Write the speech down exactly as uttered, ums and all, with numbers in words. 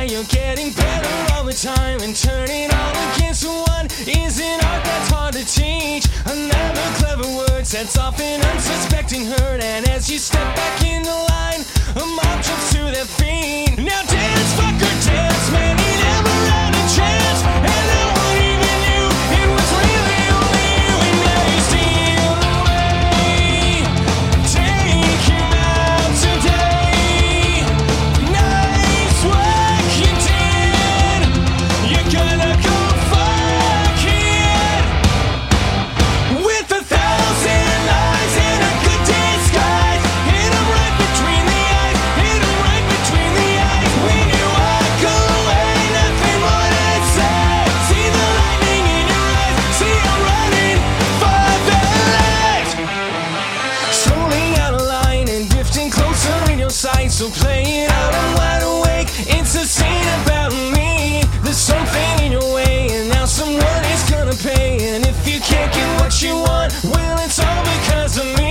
you're getting better all the time, and turning all against one is an art that's hard to teach. Another clever word sets off an unsuspecting hurt, and as you step back in the line, a mob jumps to their feet. Now dance, fucker, dance, man, he never had a chance, and no one even knew it was really only you, and now you steal away. Take him out today. Nice work you did. You're gonna go fuck it. With a thousand lies and a good disguise, hit him right between the eyes, hit him right between the eyes. When you walk away, nothing more to say. See the lightning in your eyes, see him running for the light. Strolling out of line and drifting closer in your sight, so play it out, I'm wide awake. It's a scene about me. There's something in your way, and now someone is gonna pay. And if you can't get what you want, well, it's all because of me.